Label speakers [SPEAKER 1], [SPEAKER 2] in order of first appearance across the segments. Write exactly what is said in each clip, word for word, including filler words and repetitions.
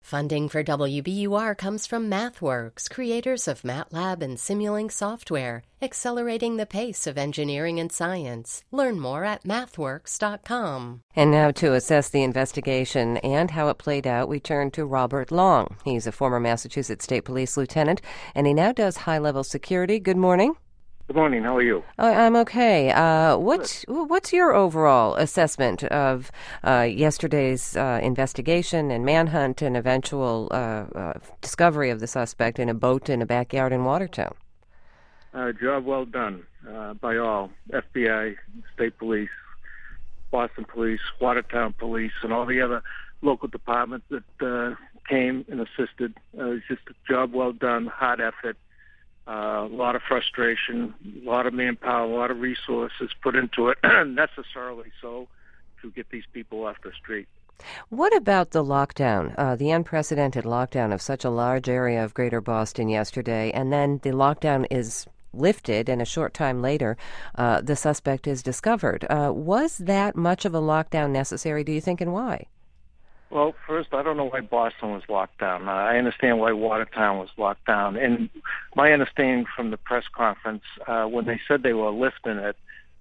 [SPEAKER 1] Funding for W B U R comes from MathWorks, creators of MATLAB and Simulink software, accelerating the pace of engineering and science. Learn more at mathworks dot com.
[SPEAKER 2] And now to assess the investigation and how it played out, we turn to Robert Long. He's a former Massachusetts State Police lieutenant, and he now does high-level security. Good morning.
[SPEAKER 3] Good morning. How are you?
[SPEAKER 2] Uh, I'm okay. Uh, what's what's your overall assessment of uh, yesterday's uh, investigation and manhunt and eventual uh, uh, discovery of the suspect in a boat in a backyard in Watertown?
[SPEAKER 3] Uh, job well done uh, by all. F B I, State Police, Boston Police, Watertown Police, and all the other local departments that uh, came and assisted. Uh, it was just a job well done, hard effort. Uh, a lot of frustration, a lot of manpower, a lot of resources put into it, necessarily so, to get these people off the street.
[SPEAKER 2] What about the lockdown, uh, the unprecedented lockdown of such a large area of Greater Boston yesterday, and then the lockdown is lifted, and a short time later, uh, the suspect is discovered? Uh, was that much of a lockdown necessary, do you think, and why?
[SPEAKER 3] Well, first, I don't know why Boston was locked down. Uh, I understand why Watertown was locked down. And my understanding from the press conference, uh, when they said they were lifting it,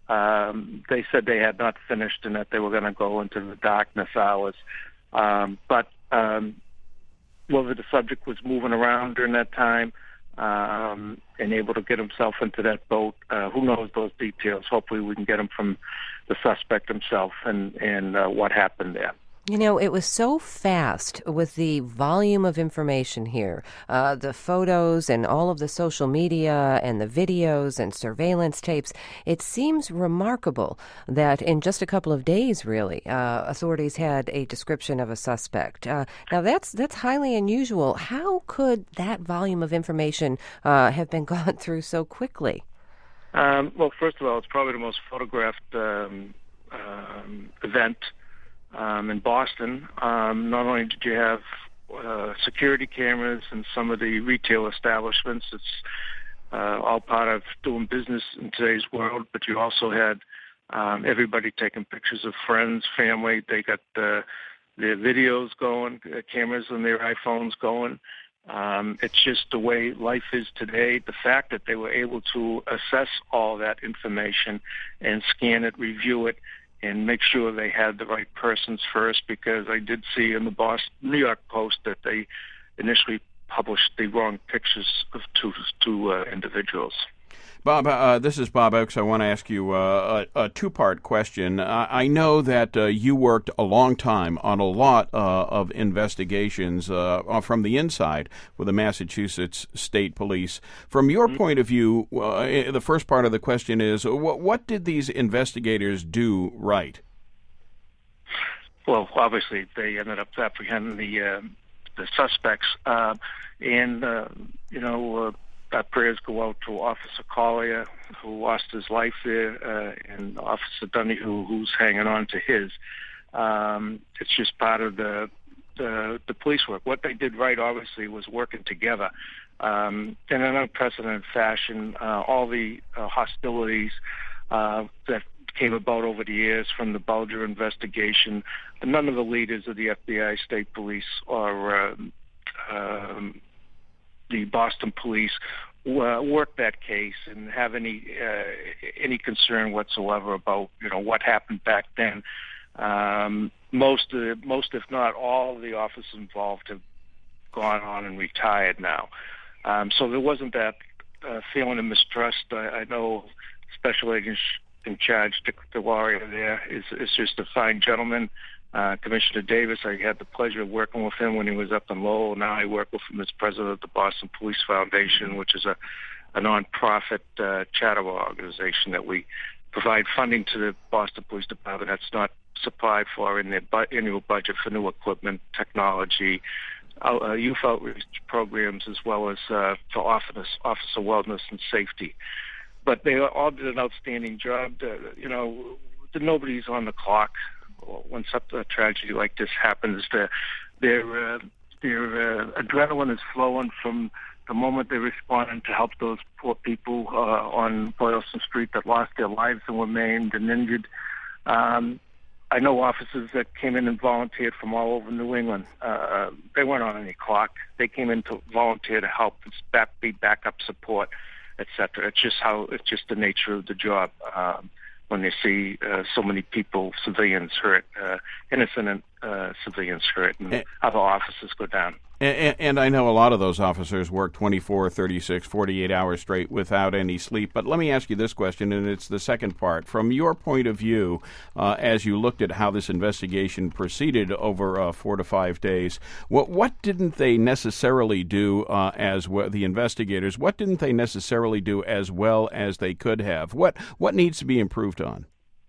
[SPEAKER 3] um, they said they had not finished and that they were going to go into the darkness hours. Um, but um, whether the subject was moving around during that time um, and able to get himself into that boat, uh, who knows those details. Hopefully we can get him from the suspect himself and, and uh, what happened there.
[SPEAKER 2] You know, it was so fast with the volume of information here, uh, the photos and all of the social media and the videos and surveillance tapes. It seems remarkable that in just a couple of days, really, uh, authorities had a description of a suspect. Uh, now, that's that's highly unusual. How could that volume of information uh, have been gone through so quickly?
[SPEAKER 3] Um, well, first of all, it's probably the most photographed um, um, event Um, in Boston. Um, not only did you have uh, security cameras in some of the retail establishments, it's uh, all part of doing business in today's world, but you also had um, everybody taking pictures of friends, family. They got uh, their videos going, uh, cameras on their iPhones going. Um, it's just the way life is today. The fact that they were able to assess all that information and scan it, review it, and make sure they had the right persons first, because I did see in the Boston, New York Post that they initially published the wrong pictures of two, two uh, individuals.
[SPEAKER 4] Bob, uh, this is Bob Oakes. I want to ask you uh, a, a two-part question. I, I know that uh, you worked a long time on a lot uh, of investigations uh, from the inside with the Massachusetts State Police. From your mm-hmm. point of view, uh, the first part of the question is, what, what did these investigators do right?
[SPEAKER 3] Well, obviously, they ended up apprehending the uh, the suspects, uh, and uh, you know. Uh, Our prayers go out to Officer Collier, who lost his life there, uh, and Officer Donahue, who's hanging on to his. Um, it's just part of the, the the police work. What they did right, obviously, was working together. Um, in an unprecedented fashion, uh, all the uh, hostilities uh, that came about over the years from the Bulger investigation, none of the leaders of the F B I, State Police, or um, um, the Boston Police uh, work that case and have any uh, any concern whatsoever about you know what happened back then. Um, most, uh, most if not all, of the officers involved have gone on and retired now. Um, so there wasn't that uh, feeling of mistrust. I, I know Special Agent in charge, Dick DeLaria, there is is just a fine gentleman. Uh, Commissioner Davis, I had the pleasure of working with him when he was up in Lowell. Now I work with him as president of the Boston Police Foundation, which is a, a non-profit uh, charitable organization that we provide funding to the Boston Police Department that's not supplied for in their bu- annual budget for new equipment, technology, uh, youth outreach programs, as well as uh, for officer, officer wellness and safety. But they all did an outstanding job. To, you know, nobody's on the clock when something a tragedy like this happens. Their their uh, their uh, adrenaline is flowing from the moment they responded to help those poor people uh, on Boylston Street that lost their lives and were maimed and injured. Um, I know officers that came in and volunteered from all over New England. Uh, they weren't on any clock. They came in to volunteer to help, back, be backup support, et cetera. It's just how it's just the nature of the job. Um, when they see uh, so many people, civilians hurt, uh, innocent uh, civilians hurt, and, and other officers go down.
[SPEAKER 4] And, and I know a lot of those officers work twenty-four, thirty-six, forty-eight hours straight without any sleep. But let me ask you this question, and it's the second part. From your point of view, uh, as you looked at how this investigation proceeded over uh, four to five days, what what didn't they necessarily do uh, as well, the investigators, what didn't they necessarily do as well as they could have? What, what needs to be improved on?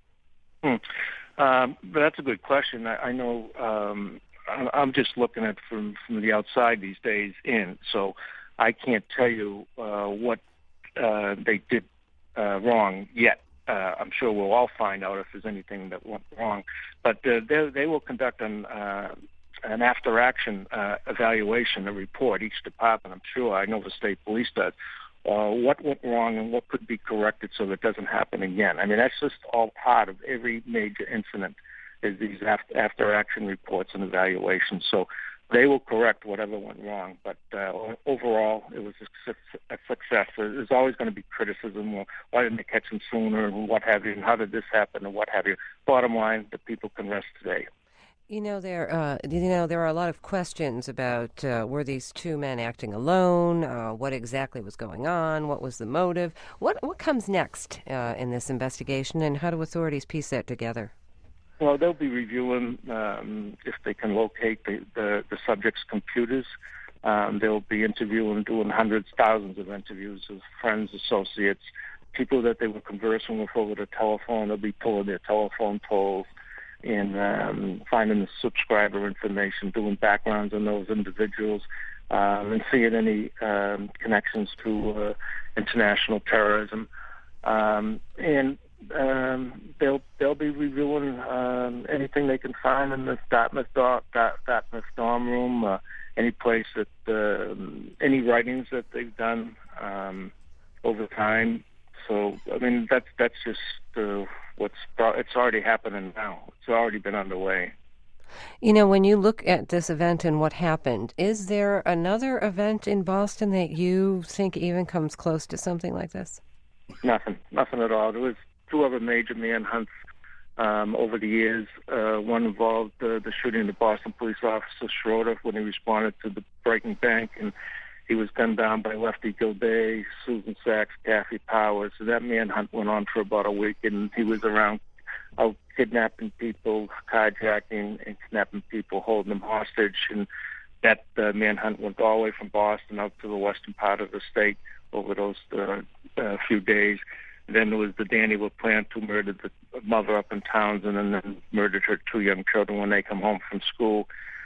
[SPEAKER 3] Hmm. Um, but that's a good question. I, I know... Um, I'm just looking at from from the outside these days in, so I can't tell you uh, what uh, they did uh, wrong yet. Uh, I'm sure we'll all find out if there's anything that went wrong. But uh, they, they will conduct an, uh, an after-action uh, evaluation, a report, each department, I'm sure. I know the state police does. Uh, what went wrong and what could be corrected so that it doesn't happen again. I mean, that's just all part of every major incident, is these after action reports and evaluations. So they will correct whatever went wrong. But uh, overall, it was a, a success. There's always going to be criticism. Well, why didn't they catch him sooner, and what have you, and how did this happen, and what have you. Bottom line, the people can rest today.
[SPEAKER 2] You know, there, uh, you know, there are a lot of questions about uh, were these two men acting alone? Uh, what exactly was going on? What was the motive? What what comes next uh, in this investigation, and how do authorities piece that together?
[SPEAKER 3] Well, they'll be reviewing um, if they can locate the, the, the subject's computers. Um, they'll be interviewing, doing hundreds, thousands of interviews of friends, associates, people that they were conversing with over the telephone. They'll be pulling their telephone polls and um, finding the subscriber information, doing backgrounds on those individuals, um, and seeing any um, connections to uh, international terrorism. Um, and Um, they'll they'll be reviewing um, anything they can find in the Dartmouth dorm, Dartmouth dorm room, uh, any place that uh, any writings that they've done um, over time. So I mean that's that's just uh, what's it's already happening now. It's already been underway.
[SPEAKER 2] You know, when you look at this event and what happened, is there another event in Boston that you think even comes close to something like this?
[SPEAKER 3] Nothing, nothing at all. There was two other major manhunts um, over the years. Uh, one involved uh, the shooting of the Boston police officer Schroeder when he responded to the breaking bank, and he was gunned down by Lefty Gilday, Susan Sachs, Kathy Powers. So that manhunt went on for about a week, and he was around out kidnapping people, carjacking, and kidnapping people, holding them hostage. And that uh, manhunt went all the way from Boston out to the western part of the state over those uh, uh, few days. Then there was the Danny LaPlante who murdered the mother up in Townsend and then murdered her two young children when they come home from school.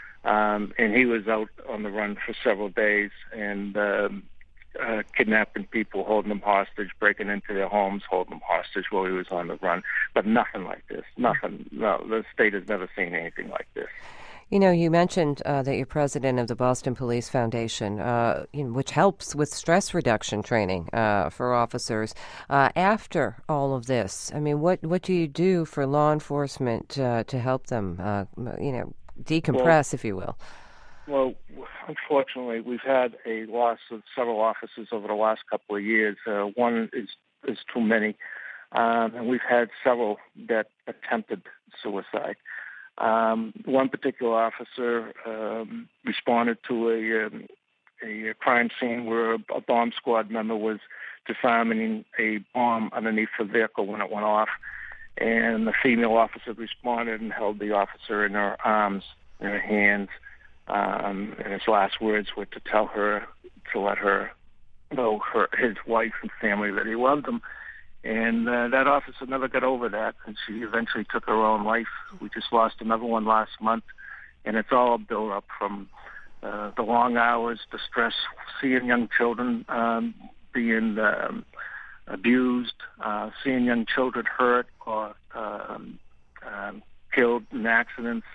[SPEAKER 3] Um, and he was out on the run for several days and um, uh, kidnapping people, holding them hostage, breaking into their homes, holding them hostage while he was on the run. But nothing like this. Nothing. No, the state has never seen anything like this.
[SPEAKER 2] You know, you mentioned uh, that you're president of the Boston Police Foundation, uh, you know, which helps with stress reduction training uh, for officers. Uh, after all of this, I mean, what, what do you do for law enforcement uh, to help them, uh, you know, decompress, well, if you will?
[SPEAKER 3] Well, unfortunately, we've had a loss of several officers over the last couple of years. Uh, one is, is too many, um, and we've had several that attempted suicide. Um, one particular officer um, responded to a, um, a crime scene where a, a bomb squad member was disarming a bomb underneath the vehicle when it went off, and the female officer responded and held the officer in her arms, in her hands, um, and his last words were to tell her, to let her know, her, his wife and family, that he loved them. And uh, that officer never got over that, and she eventually took her own life. We just lost another one last month, and it's all built up from uh, the long hours, the stress, seeing young children um, being um, abused, uh, seeing young children hurt or um, um, killed in accidents.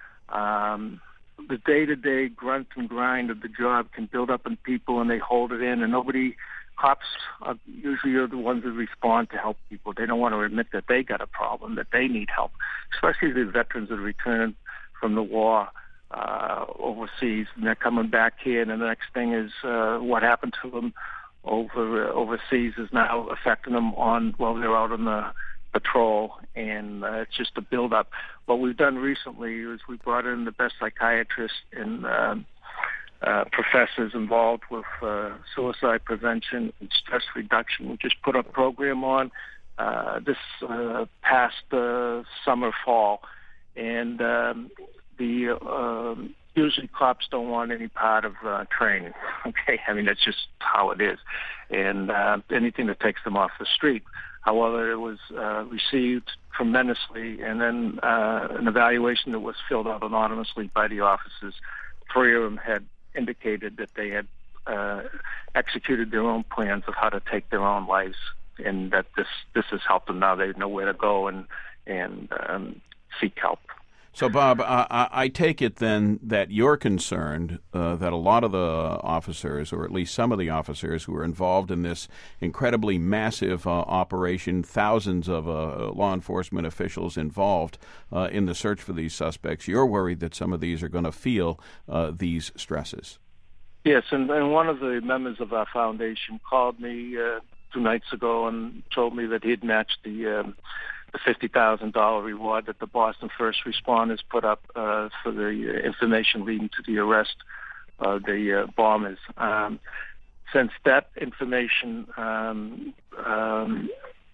[SPEAKER 3] Um, the day-to-day grunt and grind of the job can build up in people, and they hold it in, and nobody cops are usually are the ones that respond to help people. They don't want to admit that they got a problem, that they need help, especially the veterans that return from the war uh, overseas, and they're coming back here, and the next thing is uh, what happened to them over uh, overseas is now affecting them on while they're out on the patrol, and uh, it's just a build-up. What we've done recently is we brought in the best psychiatrists and uh, uh, professors involved with uh, suicide prevention and stress reduction. We just put a program on uh, this uh, past uh, summer, fall, and um, the uh, usually cops don't want any part of uh, training. Okay, I mean that's just how it is, and uh, anything that takes them off the street. However, it was uh, received tremendously, and then uh, an evaluation that was filled out anonymously by the officers. Three of them had indicated that they had uh, executed their own plans of how to take their own lives, and that this this has helped them now. They know where to go and and um, seek help.
[SPEAKER 4] So, Bob, I, I take it then that you're concerned uh, that a lot of the officers, or at least some of the officers who are involved in this incredibly massive uh, operation, thousands of uh, law enforcement officials involved uh, in the search for these suspects, you're worried that some of these are going to feel uh, these stresses. Yes,
[SPEAKER 3] and, and one of the members of our foundation called me uh, two nights ago and told me that he'd matched the um, the fifty thousand dollars reward that the Boston First Responders put up uh, for the information leading to the arrest of the uh, bombers. Um, since that information um, um,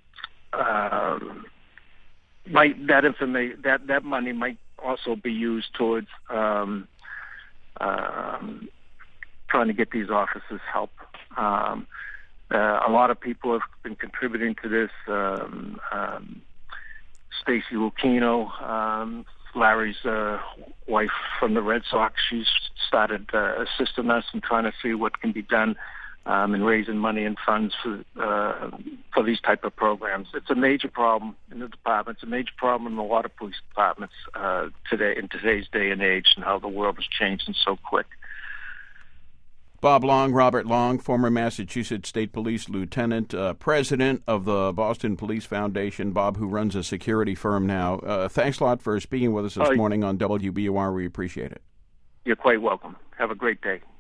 [SPEAKER 3] uh, might that information that that money might also be used towards um, um, trying to get these officers help. Um, uh, a lot of people have been contributing to this. Um, um, Stacy Lucchino, um, Larry's uh, wife from the Red Sox, she's started uh, assisting us and trying to see what can be done um, in raising money and funds for uh, for these type of programs. It's a major problem in the department. It's a major problem in a lot of police departments uh, today in today's day and age, and how the world is changing so quick.
[SPEAKER 4] Bob Long, Robert Long, former Massachusetts State Police Lieutenant, uh, president of the Boston Police Foundation. Bob, who runs a security firm now. Uh, thanks a lot for speaking with us this
[SPEAKER 3] uh,
[SPEAKER 4] morning on W B U R. We appreciate it.
[SPEAKER 3] You're quite welcome. Have a great day.